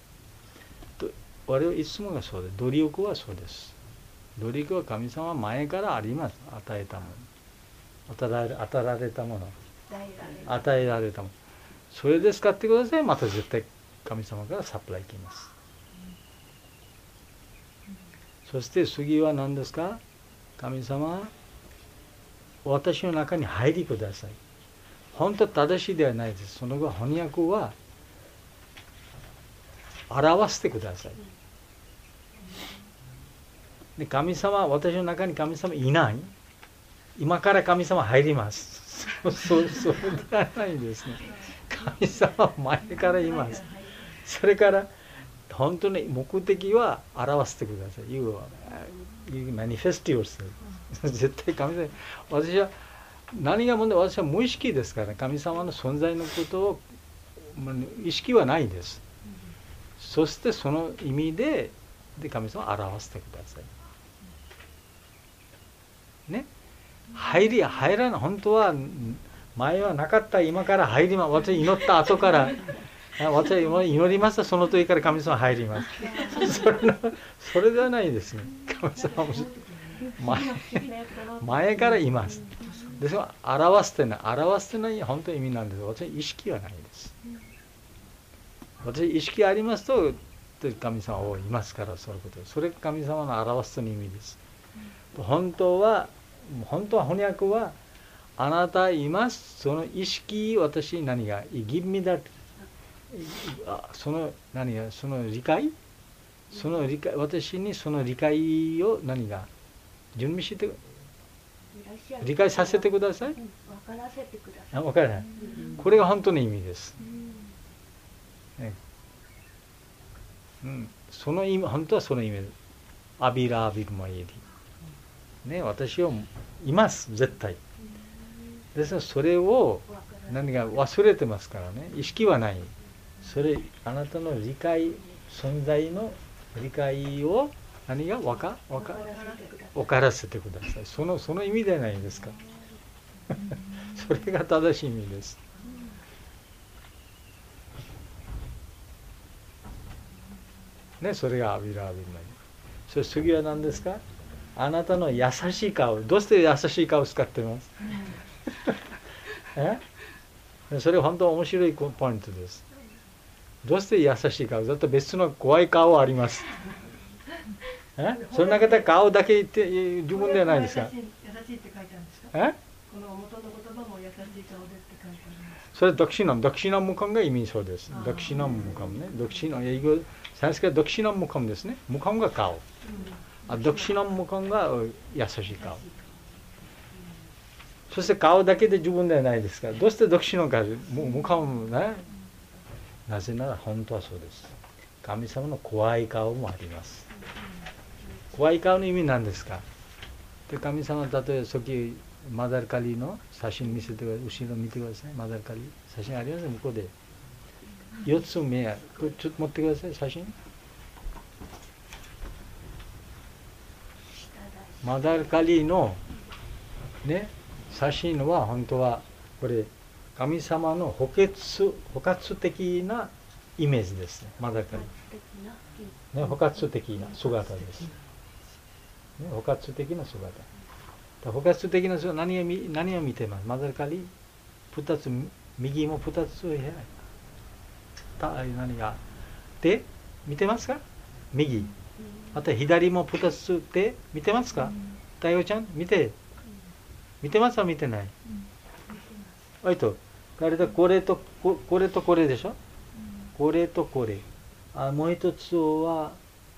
我々いつもがそうです。努力はそうです。努力は神様は前からあります。与えたもの。与えられ、与えられたもの。与えられたもの。それで使ってください。また絶対神様からサプライ来ます。そして次は何ですか？神様、私の中に入りください。本当正しいではないです。その後翻訳は表してください。 で神様、私の中に神様いない。今から神様入ります。そうそうそうではないですね。神様は前からいます。それから本当に目的は表してください。You, you manifest yourself. 絶対神様。私は何が問題、私は無意識ですから、ね、神様の存在のことを意識はないです。そしてその意味で、で神様を表してください。ね。入り入らない、本当は前はなかった、今から入ります。私祈った後から私は祈りました、その時から神様入ります。それのそれではないですね。神様も 前, 前からいます。ですが表してない、表してない本当に意味なんです。私は意識はないです。私意識ありますと神様はいますから、そういうことです。それが神様の表すの意味です。本当は本当は翻訳はあなたいます、その意識、私に何が give me that その何がその理解、その理解、私にその理解を何が準備して理解させてください。 分からせてください。 分からない。これが本当の意味です。ね、うん、その意味、本当はその意味です。アビラアビルマイエリ。ね、私はいます、絶対。ですからそれを何が忘れてますからね、意識はない。それ、あなたの理解、存在の理解を何が分か分か分からせてください。そのその意味ではないですか。それが正しい意味です。ね、それがアビラアビルマイ。それ次は何ですか。あなたの優しい顔。どうして優しい顔を使ってますえそれ本当面白いポイントです。どうして優しい顔。だって別の怖い顔はあります。えそんな方顔だけ言って自分ではないですか。 優しいって書いてあるんですか。 えこの元の言葉も優しい顔でって書いてあります。 それドクシナム、ドクシナムムカムが意味そうです。ドクシナムムカムね。ドクシナム、英語、サンスクリットドクシナムムカムですね。ムカムが顔。あ、ドクシナムムカムが優しい顔。そして顔だけで自分ではないですから。どうしてドクシナムか、ムカムね。なぜなら本当はそうです。神様の怖い顔もあります。怖い顔の意味なんですか。で神様、例えばさっきマダルカリの写真見せてください。後ろ見てください。マダルカリ写真ありますね、向こうで。よっつ目ある。ちょっと持ってください、写真。マダルカリのね、写真は本当はこれ神様の補欠補欠的なイメージですね。マダルカリ、ね、補欠的な姿です、ね、補欠的な姿。補欠的な姿、何を見、何を見てます。マダルカリふたつ、右もふたつ、た何が手見てますか。右また左もふたつ手見てますか。太陽ちゃん見て見てますか。見てない。あいとこれとこれとここれとこれでしょ。これとこれ。あ、もう一つは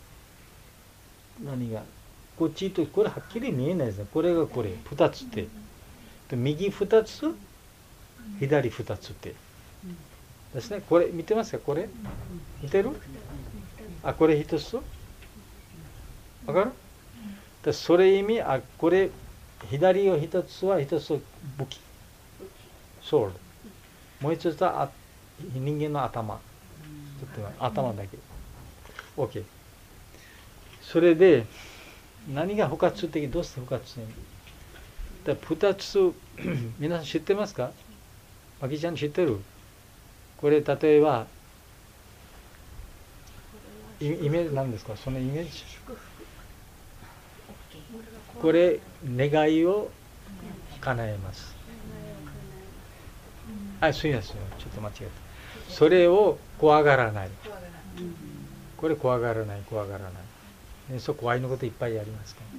何がこっちとこれはっきり見えないですね。これがこれふたつ手。右ふたつ左ふたつ手ですね。これ見てますか。これ見てる。あ、これ一つわかる。だそれ意味、あ、これ左を一つは一つ武器ソウル、もう一つは人間の頭、ちょっと頭だけ OK。 それで何が補欠的、どうして補欠的だ。二つ皆さん知ってますか。マキちゃん知ってる。これ例えばイメージなんですか。そのイメージ、これ願いを叶えます。あ、すみません、ちょっと間違えた。それを怖がらない。これ怖がらない、怖がらない、ね、そう怖いのこといっぱいありますから、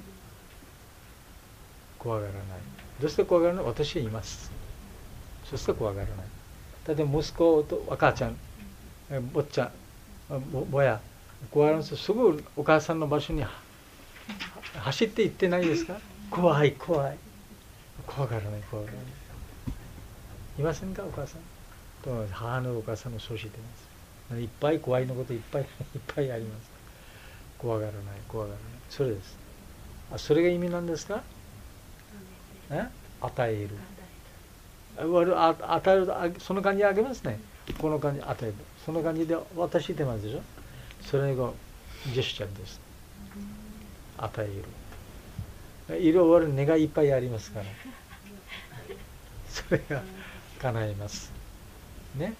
怖がらない。どうして怖がらない。私はいます。そして怖がらない。例えば息子と赤ちゃん、坊ちゃん、ぼや怖がらない。すぐお母さんの場所に走って行ってないですか？怖い怖い怖がらない怖がらないいませんか？お母さんと母のお母さんもそうしてます。いっぱい怖いのこといっぱいいっぱいあります。怖がらない怖がらないそれです。あそれが意味なんですか？え与えるあ与えるその感じあげますね。この感じ与えるその感じで渡してますでしょ。それがジェスチャーです。与える色割る願いいっぱいありますからそれが叶いますね。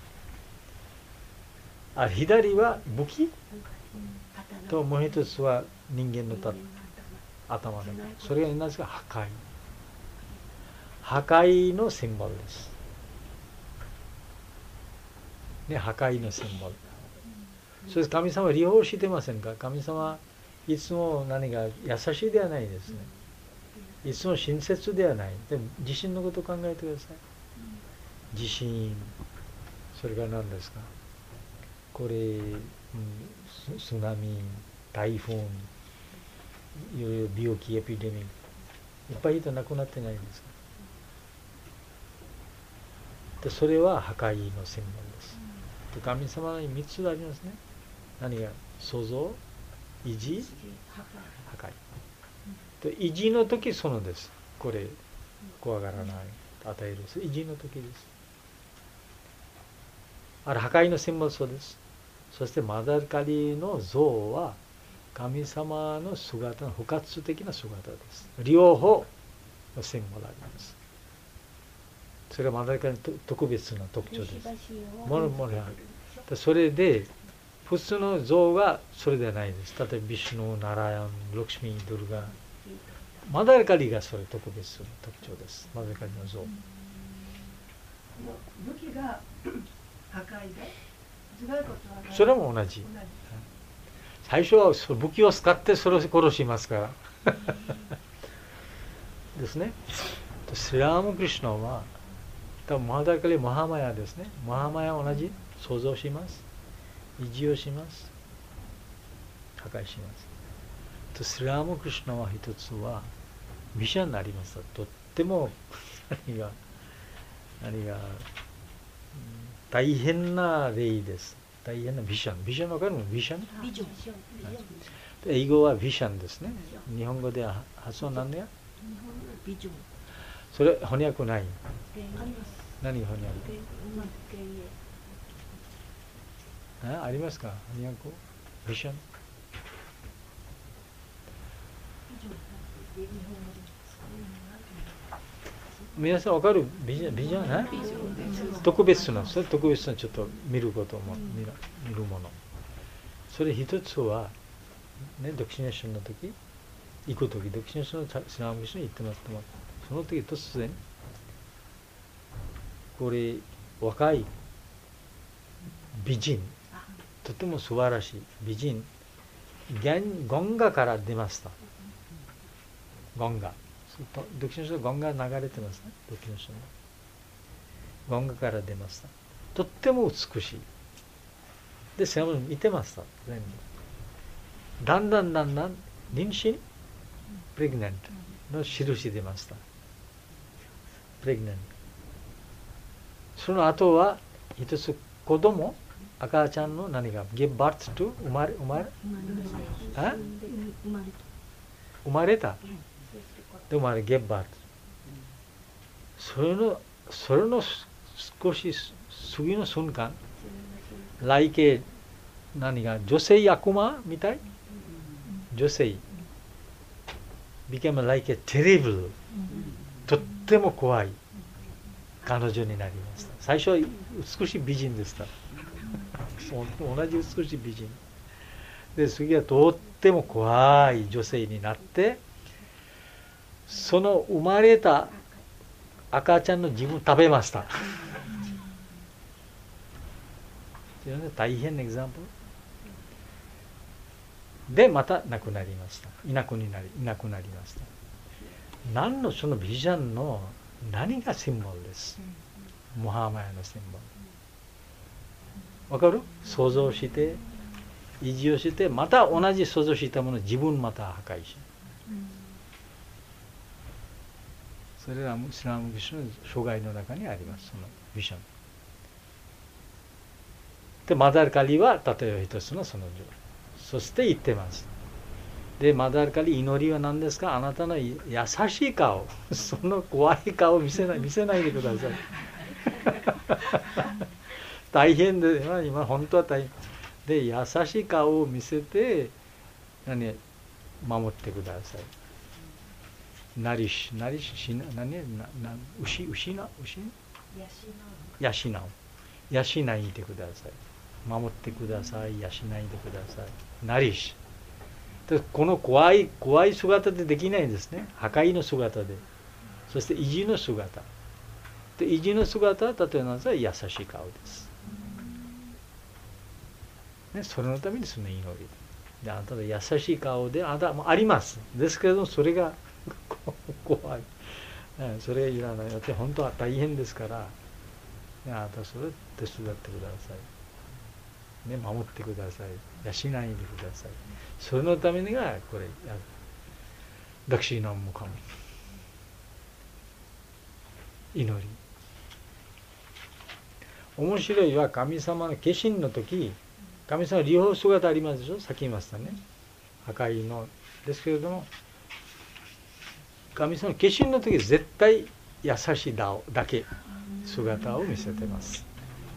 あ左は武器ともう一つは人間の頭でそれが何ですか？破壊破壊のシンボルです、ね、破壊のシンボル。そして神様は利用してませんか？神様はいつも何が優しいではないですね。いつも親切ではない。でも地震のことを考えてください。地震それから何ですか？これ、うん、津波台風いろいろ病気エピデミックいっぱい人亡くなってないですか？でそれは破壊のシンボルです。で神様にみっつありますね。何が？創造、維持、破壊。で維持の時そのです。これ怖がらない与える維持の時です。あれ破壊のシンボルそうです。そしてマダルカリの像は神様の姿の不活的な姿です。両方のシンボルあります。それがマダルカリの特別な特徴です。ものものある。それで普通の像がそれではないです。例えばビシュヌ、ナラヤン、ラクシミ、ドルガ、マダルカリがそれ特別な特徴です。マダルカリの像。 武器が破壊で頭蓋骨はそれも同じ。最初はその武器を使ってそれを殺しますからですね。スリラーマクリシュナは多分マダルカリモハマヤですね。モハマヤは同じ創造します。維持をします。破壊します。とスリラーマクリシュナは一つはビシャになりました。とっても何が何が大変な例です。大変なビシャン。ビシャンわかるの？ビシャン？ビジョン。英語はビシャンですね。日本語では発音なんだよ。 ビジョン。 それ翻訳ない。何翻訳？あ、ありますか？翻訳？ビシャン？皆さんわかる？ビジョン？ビジョン？ね？特別な、それ特別なちょっと見ることも、見る、見るもの。それ一つは、ね、ドクシネーションの時、行く時、ドクシネーションのスラムションに行ってますとも、その時突然、これ、若い美人、とても素晴らしい美人、ゴンガから出ました。ゴンガ。ドクシネーションのゴンガ流れてますね、ドクシネーションの。ゴンガから出ました。とっても美しい。で、それも見てました。全部。だんだんだんだん、妊娠プレグネントの印出ました。プレグネント。その後は、一つ子供、赤ちゃんの何が、give birth to 生まれ、生まれ生まれた。で、生まれ、give birth。それの、それの少し次の瞬間、来系何が女性悪魔みたい、女性 became like a terrible とっても怖い彼女になりました。最初は美しい美人でした同じ美しい美人で、次はとっても怖い女性になって、その生まれた赤ちゃんの自分を食べました大変なエグザンプルで、また亡くなりました。いなくなり、いなくなりました。何のそのビジョンの何がシンボルです。モハマヤのシンボル。わかる？想像して、維持をして、また同じ想像したものを自分また破壊し、 それはシラム・クリシュナの生涯の中にあります、そのビジョン。でマダーカリは例えば一つのその状態。そして言ってます。でマダーカリ、祈りは何ですか？あなたの優しい顔、その怖い顔を見せない見せないでください。大変で、今今本当は大変で、優しい顔を見せて何守ってください。なりし、なりし、しな、何、な、な、牛、牛な、牛養う。養いでください。守ってください。養いでください。なりし。でこの怖い、怖い姿でできないんですね。破壊の姿で。そして意地の姿。で意地の姿は、例えば優しい顔です。ね、それのためにその祈り。であなたの優しい顔で、あなたもあります。ですけれども、それが怖い。それがいらない。だって本当は大変ですから、あなたそれを手伝ってください。ね、守ってください。養いでください。それのためにがこれ、ダクシーナムカム。祈り。面白いは神様の化身の時、神様の両方姿ありますでしょ、さっき言いましたね。破壊の。ですけれども、神様の化身の時絶対優しい顔だけ姿を見せてます。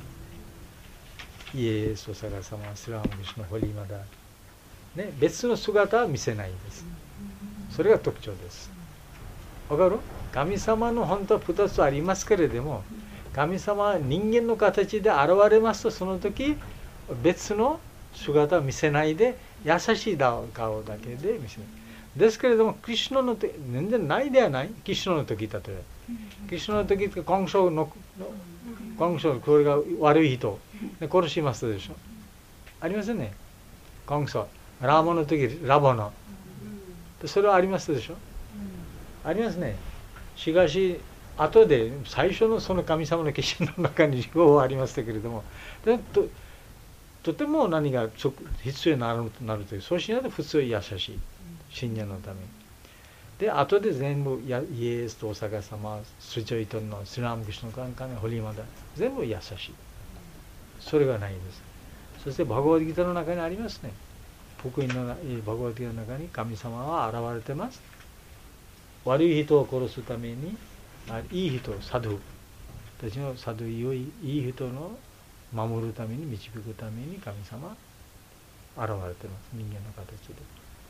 イエスお釈迦様、スラームクリシュナ、ホリーマダー、ね、別の姿は見せないんです。それが特徴です。わかる？神様の本当はふたつありますけれども、神様は人間の形で現れますと、その時別の姿を見せないで、優しい顔だけで見せる。ですけれども、クリシュナの時、全然ないではない。クリシュナの時、例えば。クリシュナの時って、コンショウの、コンショウ、これが悪い人、殺しますでしょ。ありますね。コンショウ。ラーマの時、ラボナ。それはありますでしょ。ありますね。しかし、後で、最初のその神様の化身の中に両方ありましたけれども、でととても何が必要になるという、そうしないと普通は優しい。信者のために。で、後で全部、イエスとお釈迦様、スチョイトンのスリラムクリシュナの関係、ホリーマダ、全部優しい。それがないです。そして、バガヴァッドギータの中にありますね。福音のバガヴァッドギータの中に神様は現れてます。悪い人を殺すために、いい人、サドゥたちのサドゥをいい人の守るために、導くために神様は現れてます。人間の形で。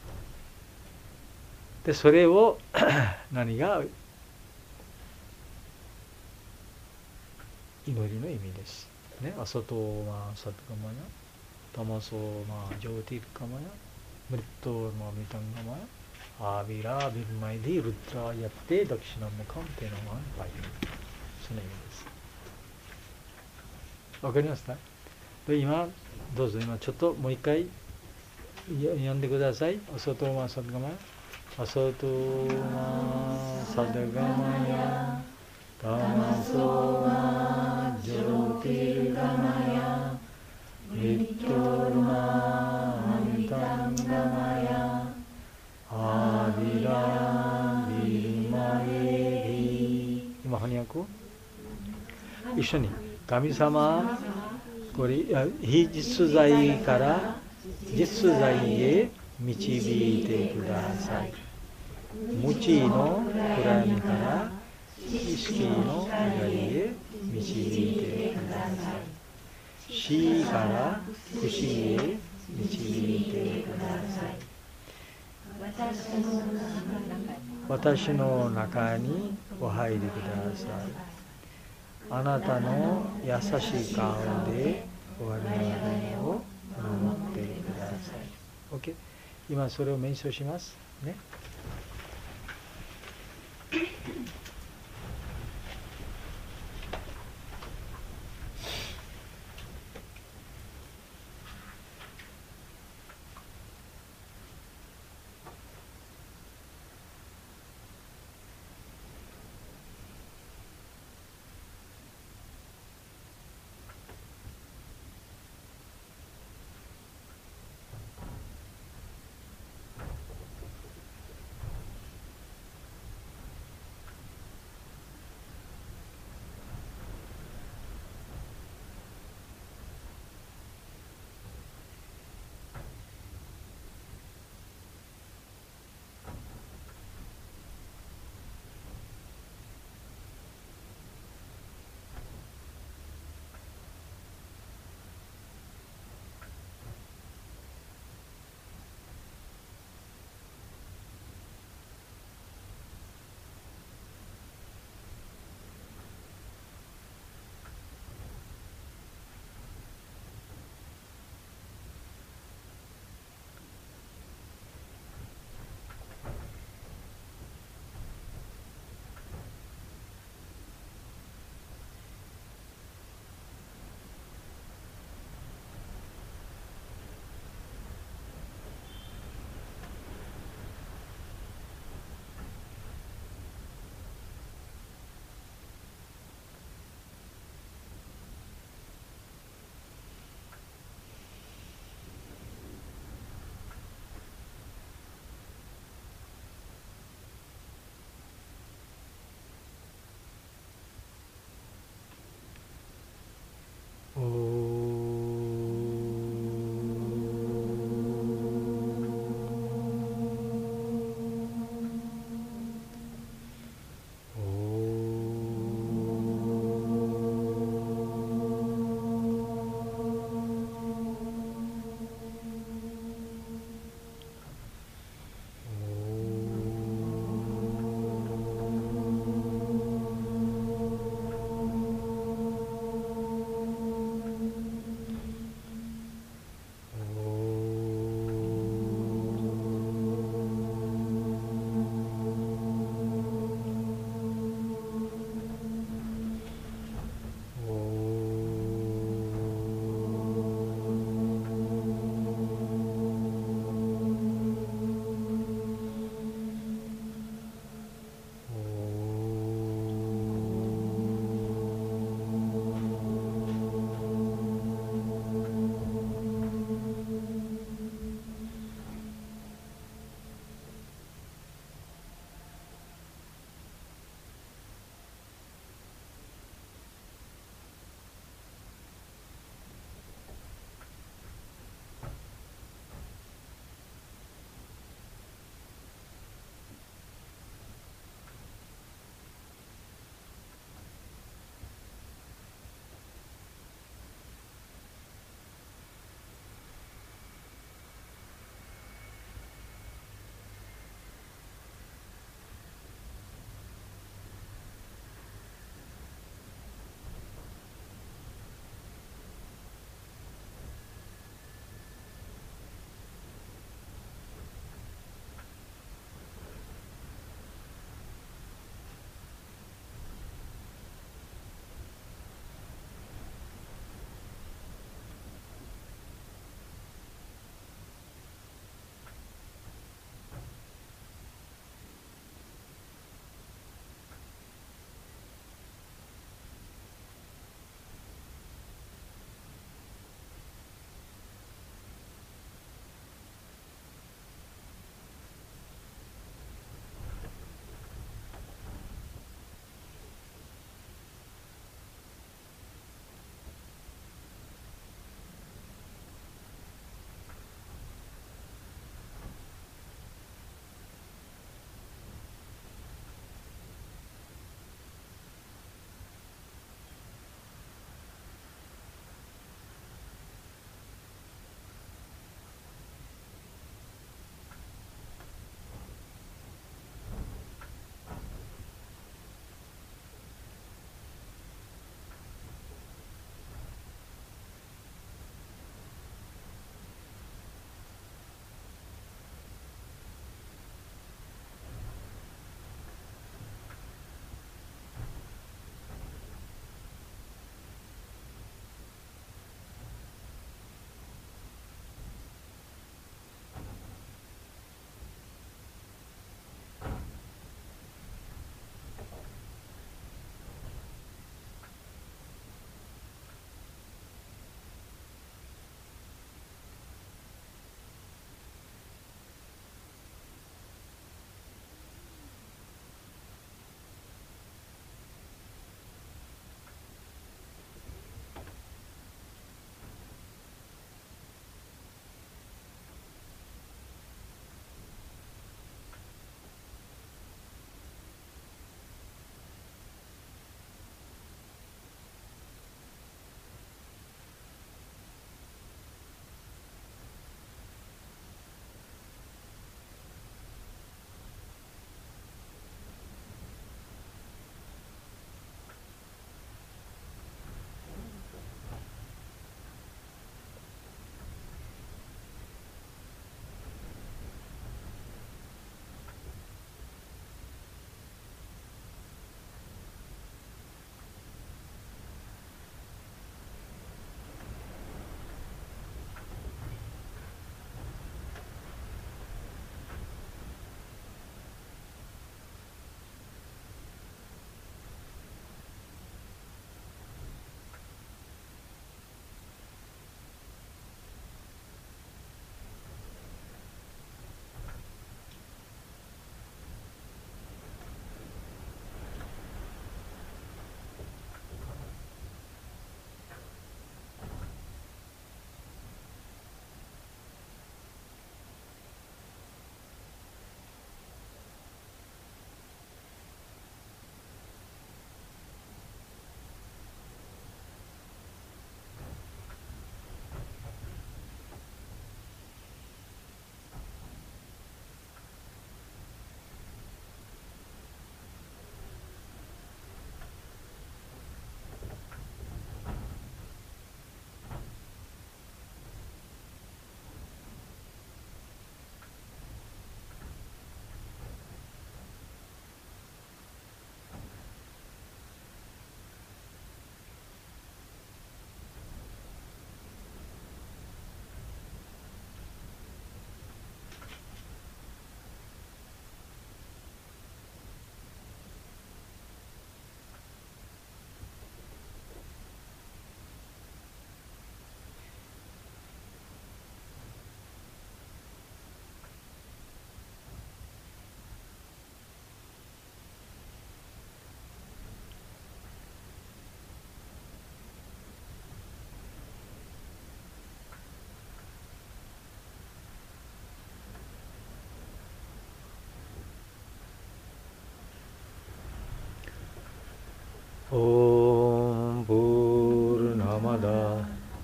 で、それを何が祈りの意味です。ね、アソトマサトガマヤ、タマソマジョーティカマヤ、ムリットマミタンガマヤ、アビラビルマイディルトラヤテダキシナムカンテナマンパイ。その意味です。わかりますか？で、今どうぞ今ちょっともう一回読んでください。アソトマサトガマヤ。アソトマサダガマヤタマソマジョティルガマヤミットルマミタンガマヤアビラビルマエリ。今翻訳一緒に。神様、これ非実在から実在へ導いてください。無知の暗闇から意識の光へ導いてください。死から不死へ導いてください。私の中にお入りください。あなたの優しい顔で我々を守ってください。OK？ 今それを瞑想しますね。 お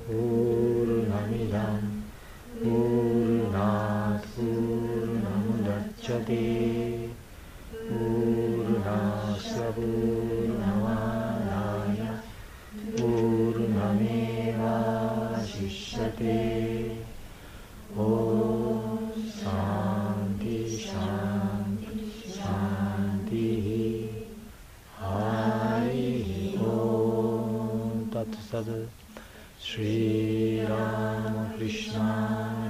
Purnamidam Purnat Purnamudachyate Purnasya Purnamadaya Purnameva Shishyate. Om Shanti Shanti Shanti. Hari Om Tat Sat. Shri Ramakrishna